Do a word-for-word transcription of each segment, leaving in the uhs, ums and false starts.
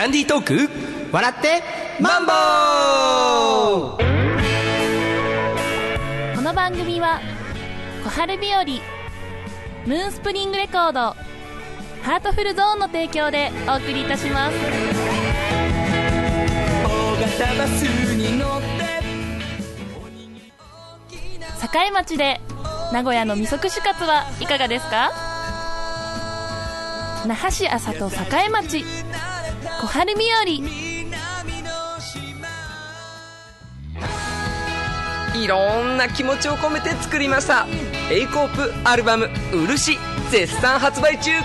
ダンディートーク笑ってマンボウ。 この番組は小春日和、ムーンスプリングレコード、ハートフルゾーンの提供でお送りいたします。境町で名古屋の味噌串カツはいかがですか？那覇市安里境町小春日和。 いろんな気持ちを込めて作りました A コープアルバム漆、絶賛発売中。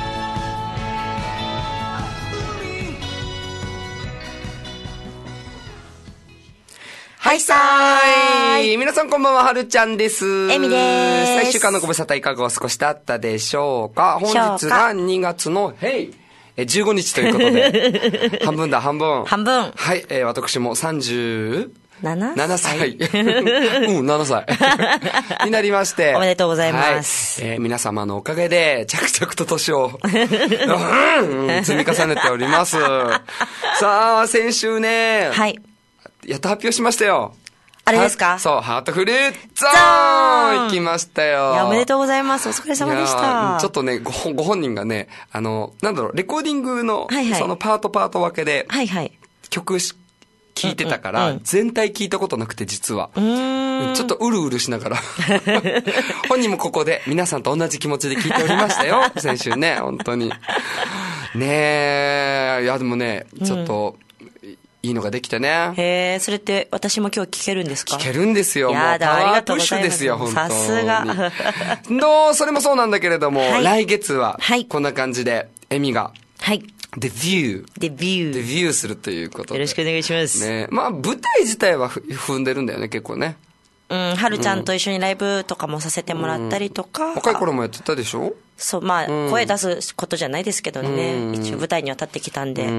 はいさーい、皆さんこんばんは、はるちゃんです。 えみです。 いっしゅうかんのご無沙汰いかがお過ごしだったでしょうか。本日がにがつのへいじゅうごにちということで半分だ半分半分はい、えー、私もさんじゅうななさいうん、ななさいになりましておめでとうございます、 はい、えー、皆様のおかげで着々と年を、うん、積み重ねておりますさあ先週ね、 はい、 やっと発表しましたよ。 あれですか？ そう、ハートフルゾーン行きましたよ。 いや、おめでとうございます。お疲れ様でした。 ちょっとね、ご、ご本人がね、あの、なんだろう、レコーディングの、はいはい、そのパートパート分けで、はいはい、曲聴いてたから、うんうんうん、全体聞いたことなくて、実は。うーん、ちょっとうるうるしながら。本人もここで、皆さんと同じ気持ちで聞いておりましたよ。先週ね、本当に。ねえ、いや、でもね、ちょっと、うんいいのができたね。 へえ、それって私も今日聞けるんですか？ 聞けるんですよ。 やだ、ありがとうございます。 プッシュですよ、本当に。 さすが。 どう、それもそうなんだけれども、はい、来月は、こんな感じで、エミが、 はい。 デビュー。 デビュー。 デビューするということで。 よろしくお願いします。 ね。まあ、舞台自体は踏んでるんだよね、結構ね。 うん、はるちゃんと一緒にライブとかもさせてもらったりとか。うん、 若い頃もやってたでしょ？ そう、まあ、うん、声出すことじゃないですけどね、うん、一応舞台には立ってきたんで、うん、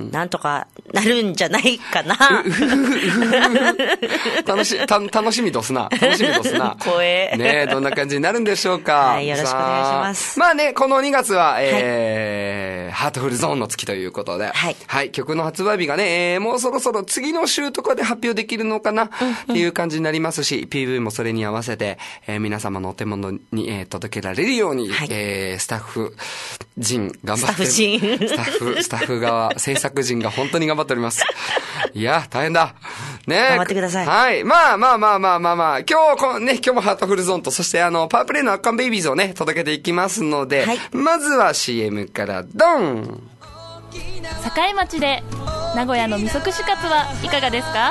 なんとかなるんじゃないかな。 楽し、た、楽しみどすな。楽しみどすな。 声。 ねえ、どんな感じになるんでしょうか。 はい、よろしくお願いします。 まあね、このにがつは、えー、はい、ハートフルゾーンの月ということで、はい。はい、曲の発売日がね、えー、もうそろそろ次の週とかで発表できるのかな、うんうん、っていう感じになりますし、ピーブイ もそれに合わせて、えー、皆様のお手元に、えー、届けられるように、はい、えー、スタッフ、陣頑張ってスタッフ陣スタッフスタッフ側制作陣が本当に頑張っております。いや大変だね。 頑張ってください。 はい、まあまあまあまあまあまあ今日このね今日もハートフルゾーンとそしてあのパワープレイのアッカンベイビーズをね届けていきますので、はい、まずは シーエム からドン。 境町で名古屋の味噌串カツはいかがですか？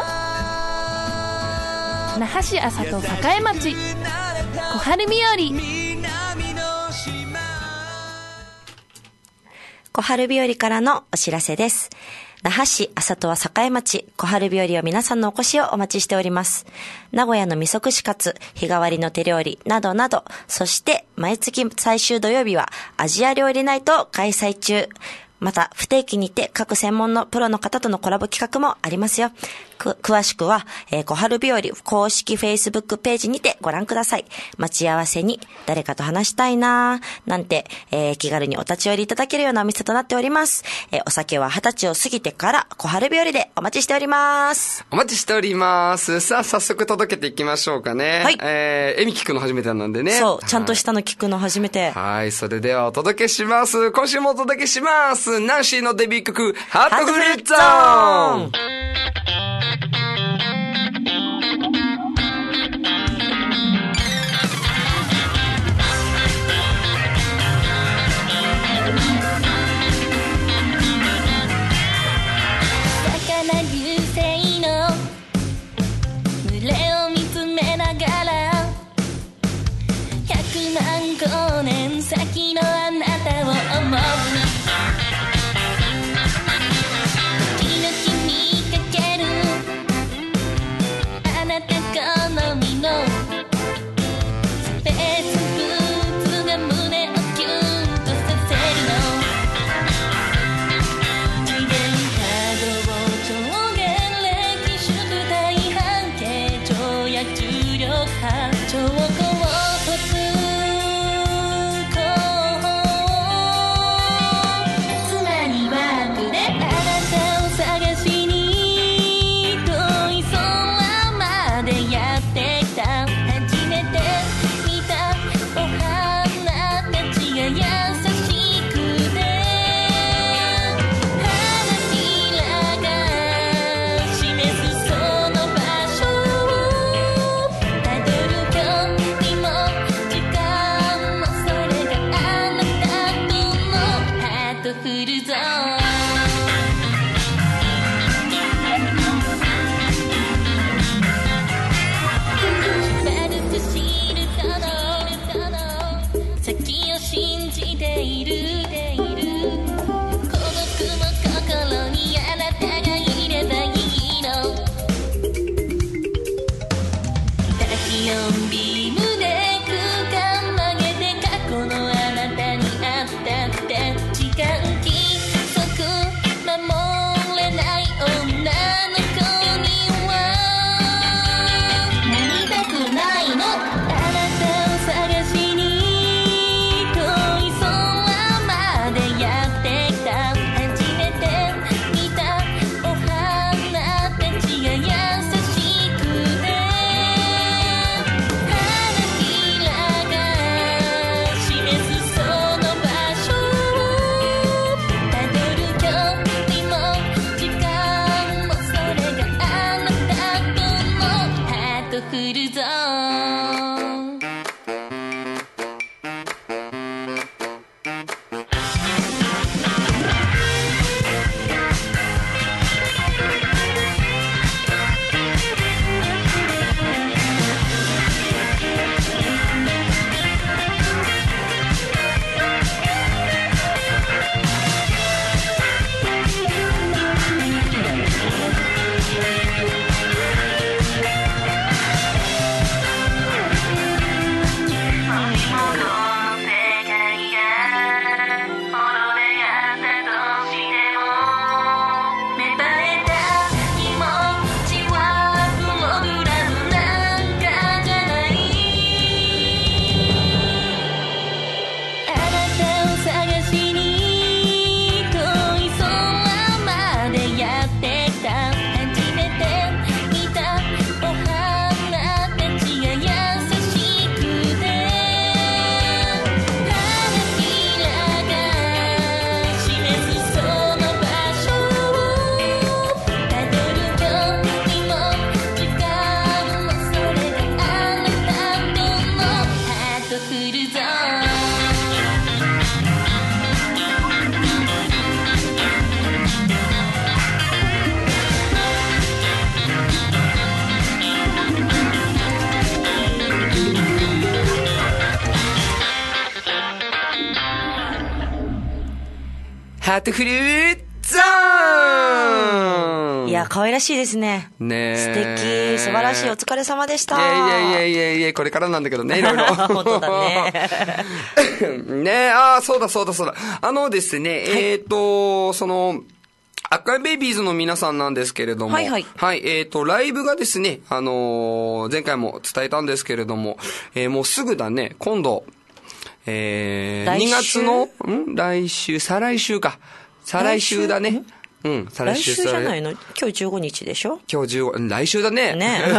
那覇市安里境町小春日和。 小春日和からのお知らせです。那覇市安里は境町小春日和は皆さんのお越しをお待ちしております。名古屋の味噌串カツ、日替わりの手料理などなど、そして毎月最終土曜日はアジア料理ナイトを開催中。また不定期にて各専門のプロの方とのコラボ企画もありますよ。く詳しくは、えー、小春日和公式 Facebook ページにてご覧ください。待ち合わせに誰かと話したいなーなんて、えー、気軽にお立ち寄りいただけるようなお店となっております。えー、お酒は二十歳を過ぎてから小春日和でお待ちしております。 お待ちしております。さあ早速届けていきましょうかね。はい。えー、エミ聞くの初めてなんでね。 そう、ちゃんとしたの聞くの初めて。 はい、それではお届けします。今週もお届けします。ナンシーのデビュー曲ハートフルゾーン。 魚流星の群れを見つめながらひゃくまんごねん先のあなたを思う。つまりワープであなたをンビームで空間曲げて過去のあなたに会ったって時間規則守れない女の子にはなりたくないの。あなたを探しに遠い空までやってきた。初めて見たお花たちが優しくて花びらが示すその場所をたどる距離も時間もそれがあなたとのハートフルゾーン。 ハートフルゾーン。 いや、可愛らしいですね。 ねえ。 素敵。素晴らしい。お疲れ様でした。 いやいやいやいやいや、これからなんだけどね、いろいろ。 本当だね。 ねえ、ああ、そうだそうだそうだ。あのですね、はい、えっ、ー、と、その、赤いベイビーズの皆さんなんですけれども。はいはい。はい、えっ、ー、と、ライブがですね、あのー、前回も伝えたんですけれども、えー、もうすぐだね、今度、えー、にがつの、ん来週、再来週か。再来週だね。うん、再来週。来週じゃないの？今日じゅうごにちでしょ？ 今日じゅうご、来週だね。 ね危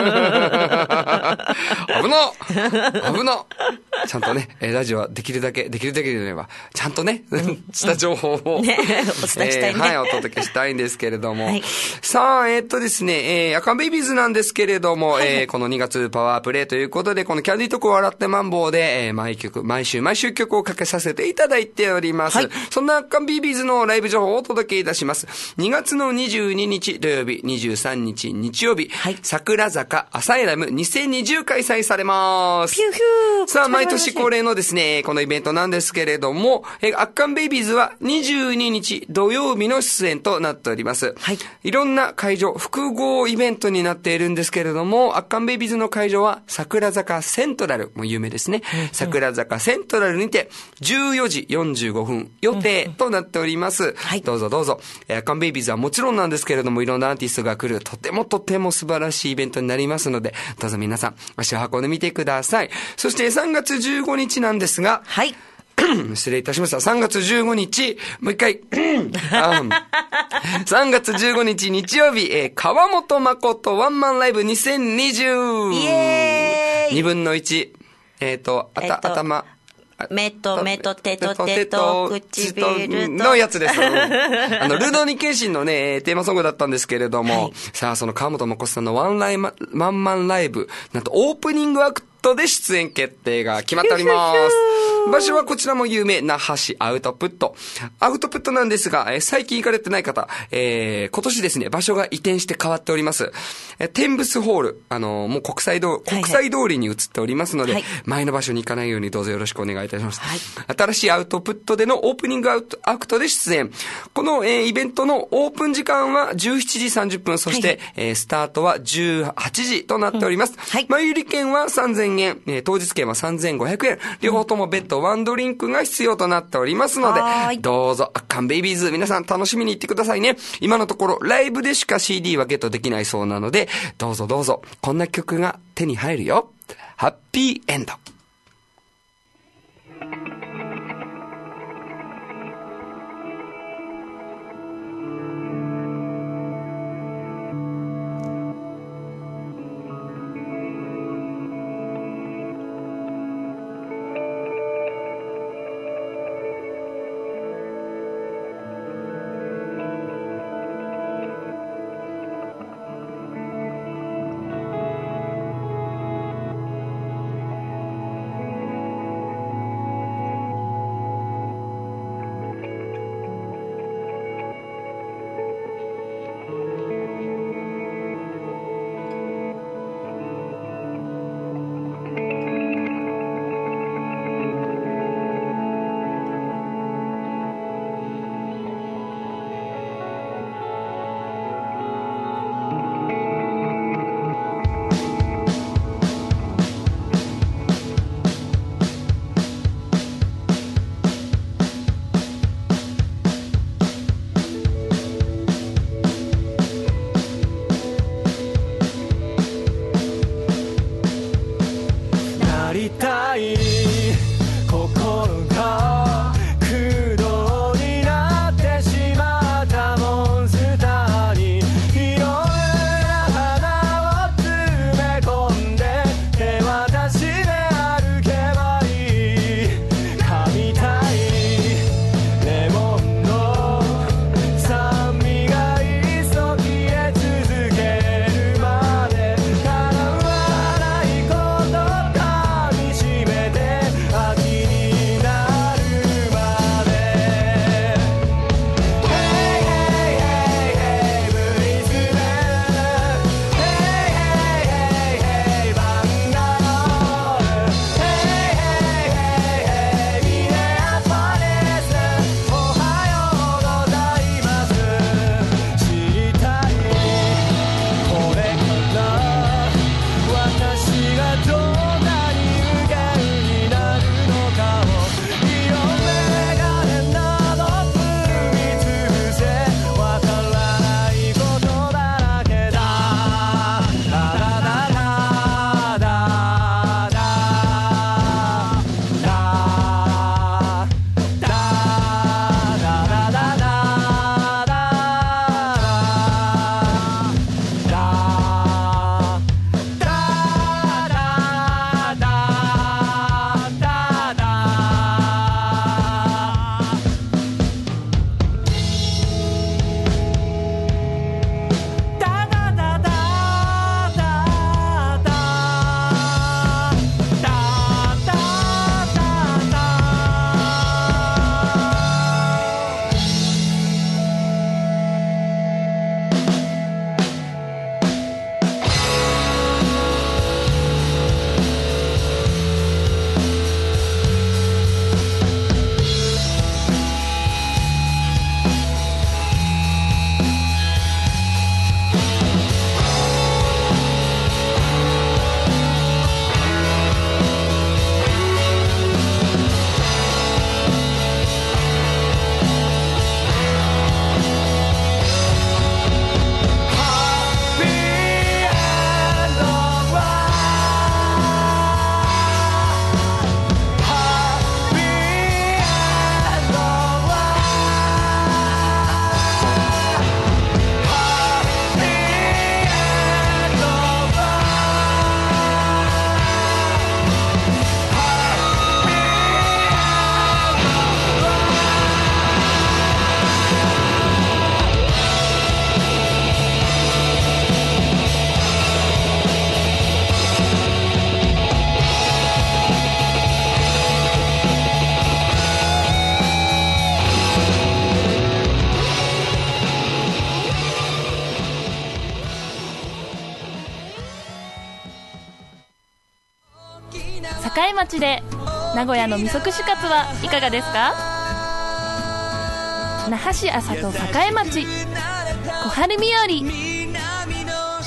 な危なちゃんとね、ラジオはできるだけ、できるだけでれば、ちゃんとね、した情報を、 ね、お伝えしたいね、 えー。はい、お届けしたいんですけれども。はい、さあ、えー、っとですね、えー、アカンベイビーズなんですけれども、はいはい、えー、このにがつパワープレイということで、このキャンディーとこ笑ってマンボウで、えー、毎曲、毎週、毎週曲をかけさせていただいております。はい、そんなアカンベイビーズのライブ情報をお届けいたします。にがつのにじゅうににち土曜日、にじゅうさんにち日曜日、はい、桜坂アサイラムにせんにじゅう開催されます。 ピューヒュー。 さあ、毎年恒例のですね、このイベントなんですけれども、えアッカンベイビーズはにじゅうににち土曜日の出演となっております。はい。いろんな会場、複合イベントになっているんですけれども、アッカンベイビーズの会場は桜坂セントラル、もう有名ですね。うんうん、桜坂セントラルにてじゅうよじよんじゅうごふん予定となっております。うんうん、はい。どうぞどうぞ。アッカンベイビーズはもちろんなんですけれども、いろんなアーティストが来る、とてもとても素晴らしいイベントになりますので、どうぞ皆さん、足を運んでみてください。そしてさんがつじゅうごにちなんですが、はい。失礼いたしました。さんがつじゅうごにち、もう一回。さんがつじゅうごにち日曜日、えー、川本誠ワンマンライブにせんにじゅう。 イエーイ !に分のいち。えっ、ー、と、あた、えーと、頭。 目と目と手と手と唇とのやつです。あの、ルードニケンシンのね、テーマソングだったんですけれども、はい、さあ、その川本誠さんのワンライマ、ワンマンライブ、なんとオープニングアクトで出演決定が決まっております。 場所はこちらも有名、那覇市アウトプット。アウトプットなんですが、えー、最近行かれてない方、えー、今年ですね、場所が移転して変わっております。えー、テンブスホール、あのー、もう国際通、国際通りに移っておりますので、はいはい、前の場所に行かないようにどうぞよろしくお願いいたします。はい、新しいアウトプットでのオープニングアウトアクトで出演。この、えー、イベントのオープン時間はじゅうしちじさんじゅっぷん、そして、はいはい、えー、スタートはじゅうはちじとなっております。うん、はい、前売り券はさんぜんえん、えー、当日券はさんぜんごひゃくえん、両方とも別途ワンドリンクが必要となっておりますので、どうぞ、アッカンベイビーズ、皆さん楽しみに行ってくださいね。今のところ、ライブでしか シーディー はゲットできないそうなので、どうぞどうぞ、こんな曲が手に入るよ。ハッピーエンド。 栄町で名古屋のみそ串カツはいかがですか？那覇市安里栄町小春日和。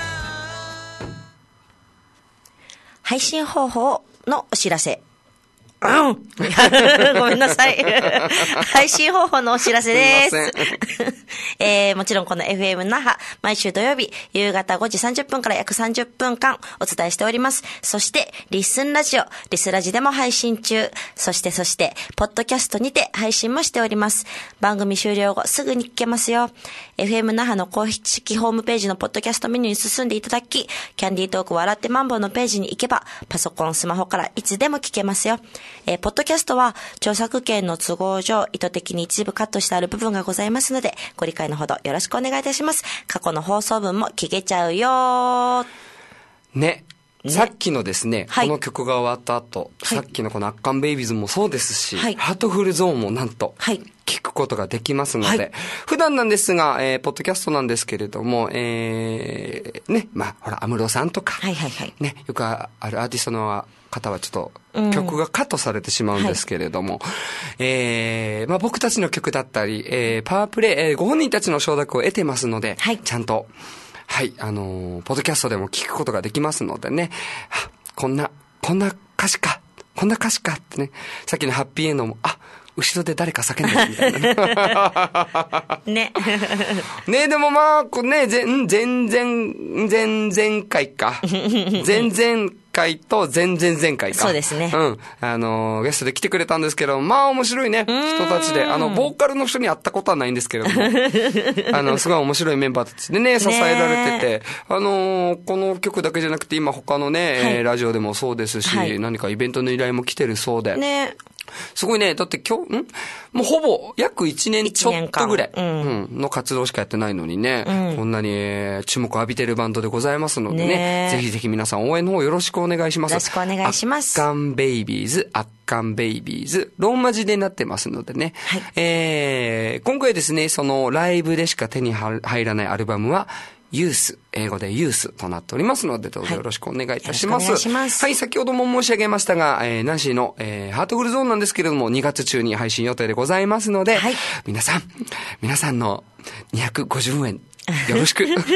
配信方法のお知らせ。うん、ごめんなさい。配信方法のお知らせです。すえー、もちろんこの エフエム 那覇、毎週土曜日、夕方ごじさんじゅっぷんから約さんじゅっぷんかんお伝えしております。そして、リッスンラジオ、リスラジでも配信中。そして、そして、ポッドキャストにて配信もしております。番組終了後、すぐに聞けますよ。エフエム 那覇の公式ホームページのポッドキャストメニューに進んでいただき、キャンディートーク笑ってマンボウのページに行けば、パソコン、スマホからいつでも聞けますよ。えー、ポッドキャストは著作権の都合上意図的に一部カットしてある部分がございますのでご理解のほどよろしくお願いいたします。過去の放送分も聞けちゃうよね。ね、さっきのですね、 はい、 この曲が終わった後、はい、さっきのこのアッカンベイビーズもそうですし、 はい、 ハートフルゾーンもなんと、はい聞くことができますので、はい、普段なんですが、えー、ポッドキャストなんですけれども、えー、ね、まあ、ほら、安室さんとか、 はいはいはい、 ね、よくあるアーティストの方はちょっと、曲がカットされてしまうんですけれども、うんはい、えー、まあ、僕たちの曲だったり、えー、パワープレイ、えー、ご本人たちの承諾を得てますので、はい、ちゃんと、はい、あのー、ポッドキャストでも聞くことができますのでね、こんな、こんな歌詞か、こんな歌詞かってね、さっきのハッピーエンドも、あ、後ろで誰か叫んでるみたいなね。ねでもまあ、こね、全然、前々回か。前々回と前々前回か。 そうですね。 うん。あの、ゲストで来てくれたんですけど、まあ面白いね、人たちで。あの、ボーカルの人に会ったことはないんですけれども、あの、すごい面白いメンバーたちでね、支えられてて、あの、この曲だけじゃなくて、今他のね、はい、ラジオでもそうですし、はい、何かイベントの依頼も来てるそうで。ね。すごいね。だって今日、んもうほぼ約いちねんちょっとぐらい、うんうん、の活動しかやってないのにね、うん、こんなに注目を浴びてるバンドでございますのでね、ねぜひぜひ皆さん応援の方よろしくお願いします。 よろしくお願いします。 アッカンベイビーズ、アッカンベイビーズ、ローマ字でなってますのでね、はい、えー、今回ですね、そのライブでしか手に入らないアルバムは、ユース、英語でユースとなっておりますので、どうぞよろしくお願いいたします。はい、お願いします。はい、先ほども申し上げましたが、えー、ナンシーの、えー、ハートフルゾーンなんですけれども、にがつ中に配信予定でございますので、はい、皆さん、皆さんのにひゃくごじゅうえん、よろしく。レデ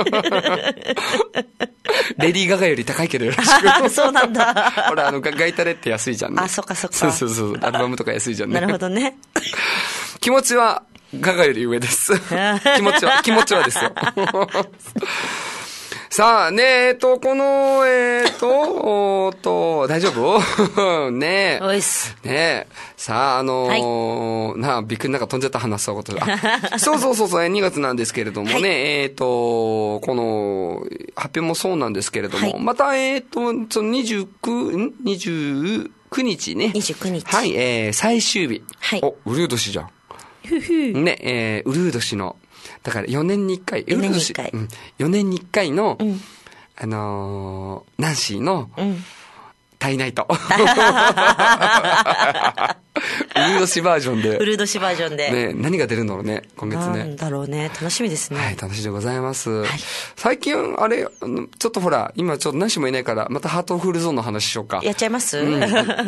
ィー・ガガより高いけどよろしく。 そうなんだ。 ほら、あの、ガイタレって安いじゃんね。 あ、そっかそっか。 そうそうそう。アルバムとか安いじゃんね。 なるほどね。 気持ちは、ガガより上です。気持ちは、気持ちはですよ。さあ、ねえ、えっと、この、えっと、おーと、大丈夫ねえ。 おいっす。 ねえ。さあ、あのーはい、なあ、びっくりなんか飛んじゃった話したこと。あ、そうそうそうそう、にがつなんですけれどもね、はい、えっと、この、発表もそうなんですけれども、はい、また、えっと、そのにじゅうく、ん ?にじゅうくにちね。 にじゅうくにち。 はい、えー、最終日。はい。お、うるう年じゃん。ふふね、えー、うるう年の、だからよねんにいっかい、 よねんにいっかい、 うん、よねんにいっかいの、うん、あのー、ナンシーの、うん、タイナイト。ウルード氏バージョンで。 ウルード氏バージョンで。 ね、何が出るんだろうね、今月ね。 なんだろうね、楽しみですね。 はい、楽しみでございます。はい、最近、あれ、ちょっとほら、今ちょっとナンシーもいないから、またハートフルゾーンの話しようか。 やっちゃいます、 うん、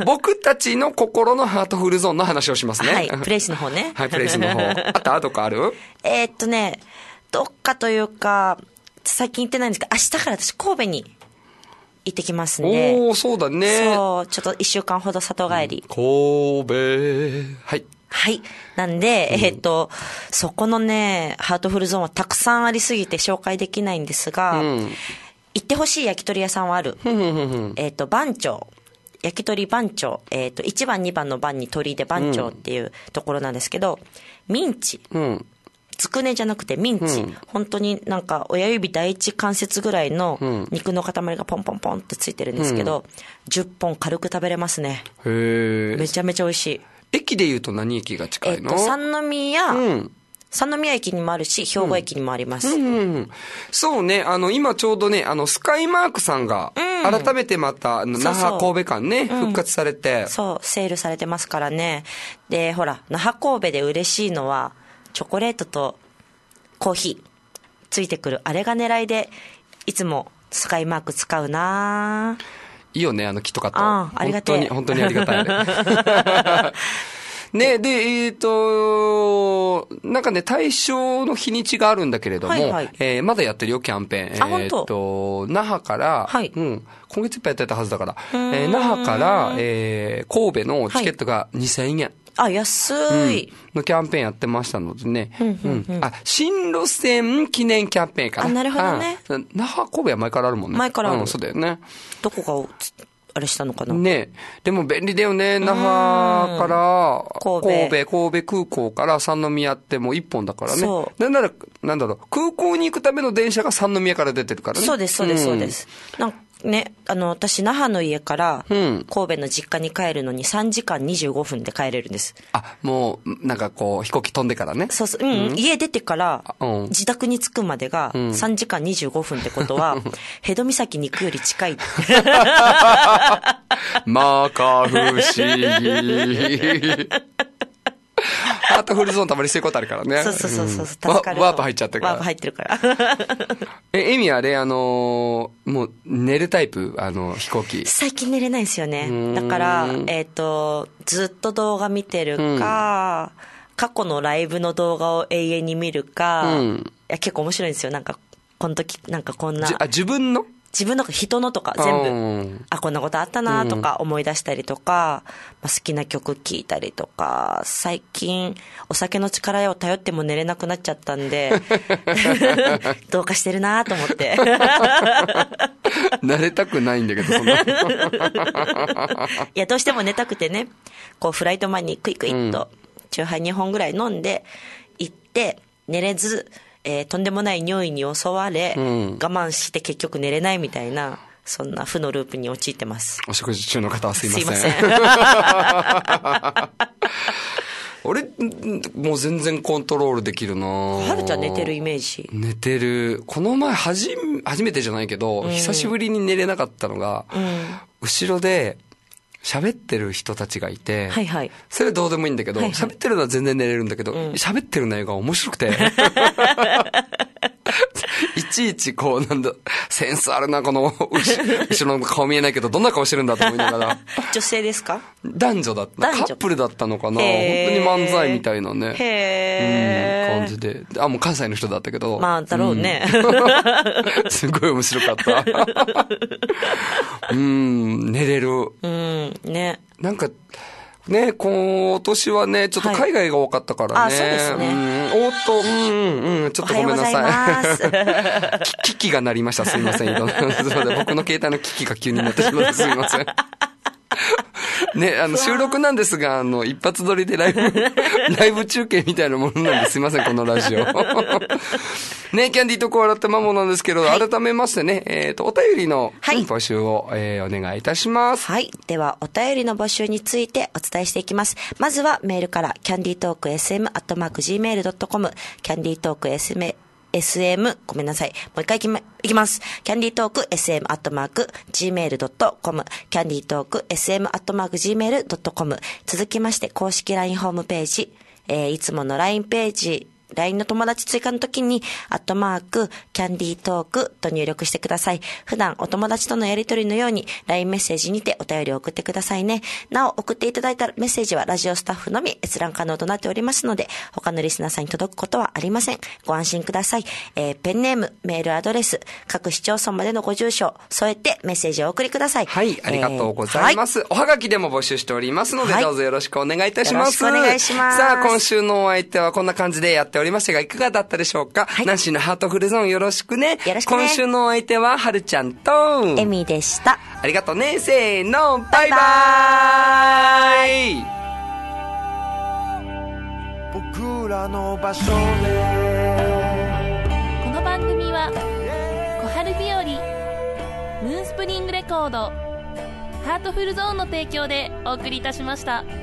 僕たちの心のハートフルゾーンの話をしますね。 はい、プレイスの方ね。 はい、プレイスの方。あった？どっかある？ えーっとね、どっかというか、最近行ってないんですけど、明日から私神戸に行ってきますね。 おー、そうだね。 そう、ちょっと一週間ほど里帰り。 うん、神戸。はい。 はい。なんで、うん、えっと、そこのね、ハートフルゾーンはたくさんありすぎて紹介できないんですが、うん、行ってほしい焼き鳥屋さんはある。えっと、番長。焼き鳥番長。えっと、いちばんにばんの番に鳥で番長っていうところなんですけど、ミンチ。うんつくねじゃなくてミンチ、うん、本当になんか親指第一関節ぐらいの肉の塊がポンポンポンってついてるんですけど、うん、じゅっぽん軽く食べれますね。 へめちゃめちゃ美味しい。 駅でいうと何駅が近いの？ えっと三宮、うん、三宮駅にもあるし兵庫駅にもあります、うんうんうん、 そうね、あの今ちょうどね、あのスカイマークさんが改めてまた那覇神戸間ね、そうそう復活されて、 うん、そうセールされてますからね。でほら那覇神戸で嬉しいのはチョコレートとコーヒーついてくるあれが狙いでいつもスカイマーク使うな。 いいよね、あのキットカット。 ああ、ありがたい。 本当に、本当にありがたいあれ。ね、で、えっ、ー、と、なんかね、対象の日にちがあるんだけれども、はいはい、えー、まだやってるよ、キャンペーン。 えっ、ー、 と、那覇から、はい、うん、今月いっぱいやってたはずだから、えー、那覇から、えー、神戸のチケットがにせんえん。はい、 あ、安い、 うん。のキャンペーンやってましたのでね。うんうんうん、あ、新路線記念キャンペーンかな。 あ、なるほどね。 那覇、神戸は前からあるもんね。 前からある。 うん、そうだよね。 どこが、あれしたのかなね。でも便利だよね。那覇から神戸、神戸、神戸空港から三宮ってもう一本だからね。そう。なんなら、なんだろう、空港に行くための電車が三宮から出てるからね。 そうです、そうです、そうです。なんね、あの、私、那覇の家から、神戸の実家に帰るのにさんじかんにじゅうごふんで帰れるんです。 あ、もう、なんかこう、飛行機飛んでからね。 そうそう、うん、うん、家出てから、自宅に着くまでがさんじかんにじゅうごふんってことは、うん、辺戸岬に行くより近い。 まか不思議。ハートフルゾーンたまにそういうことあるからね。 そうそうそうそう、うん、 助かる。ワープ入っちゃってるから。 ワープ入ってるから。 え、エミあれ、あのー、もう寝るタイプあの、飛行機。 最近寝れないですよね。だから、えっ、ー、と、ずっと動画見てるか、うん、過去のライブの動画を永遠に見るか、うん、いや、結構面白いんですよ。なんか、この時、なんかこんな。 あ、自分の自分の人のとか全部、あ、こんなことあったなとか思い出したりとか、まあ、好きな曲聴いたりとか、最近お酒の力を頼っても寝れなくなっちゃったんで、どうかしてるなと思って。 慣れたくないんだけど、そんな。いや、どうしても寝たくてね、こうフライト前にクイクイっと、チューハイにほんぐらい飲んで、行って、寝れず、えー、とんでもない尿意に襲われ、うん、我慢して結局寝れないみたいな、そんな負のループに陥ってます。 お食事中の方はすいません。すいません。俺、もう全然コントロールできるな。 はるちゃん寝てるイメージ。 寝てる。この前はじ、初めてじゃないけど、うん、久しぶりに寝れなかったのが、うん、後ろで、喋ってる人たちがいて、はいはい、それはどうでもいいんだけど、喋、はいはい、ってるのは全然寝れるんだけど、喋、うん、ってる内容が面白くて、いちいちこうなんだ、センスあるな、この後ろの顔見えないけど、どんな顔してるんだと思いながら。 女性ですか？ 男女だった。カップルだったのかな。本当に漫才みたいなね。へー。うん、感じで。あ、もう関西の人だったけど。 まあ、だろうね。 うん、すごい面白かった。うん、寝れる。 うん、ね。 なんか、ね、今年はね、ちょっと海外が多かったからね。はい、あ、 そうですね。 うん、おっと、うん、うん、ちょっとごめんなさい。おはようございます。機器が鳴りました。すいません。僕の携帯の機器が急になってしまってすいません。ね、あの、収録なんですが、あの、一発撮りでライブ、ライブ中継みたいなものなんですいません、このラジオ。ね、キャンディーとこ笑ったまもなんですけど、はい、改めましてね、えっ、ー、と、お便りの募集を、はい、えー、お願いいたします。 はい。では、お便りの募集についてお伝えしていきます。まずはメールから、キャンディートーク エスエム アットマーク ジーメール ドットコム、キャンディートーク エスエムエスエム、ごめんなさい。もう一回いきま、いきます。キャンディートーク エスエム アットマーク ジーメール ドットコム、キャンディートーク エスエム アットマーク ジーメール ドットコム。続きまして、公式 ライン ホームページ、えー、いつもの ライン ページ、ライン の友達追加の時に、アットマーク、キャンディートークと入力してください。普段お友達とのやりとりのように、ライン メッセージにてお便りを送ってくださいね。なお、送っていただいたメッセージはラジオスタッフのみ閲覧可能となっておりますので、他のリスナーさんに届くことはありません。ご安心ください。えー、ペンネーム、メールアドレス、各市町村までのご住所、添えてメッセージをお送りください。 はい、ありがとうございます。えーはい、おはがきでも募集しておりますので、はい、どうぞよろしくお願いいたします。 よろしくお願いします。 さあ、今週のお相手はこんな感じでやっておりましたが、いかがだったでしょうか。はい、ナンシーのハートフルゾーンよろしくね。 よろしくね。 今週のお相手ははるちゃんとエミでした。 ありがとうね。せーの、バイバーイ。僕らの場所で。 この番組は小春日和ムーンスプリングレコードハートフルゾーンの提供でお送りいたしました。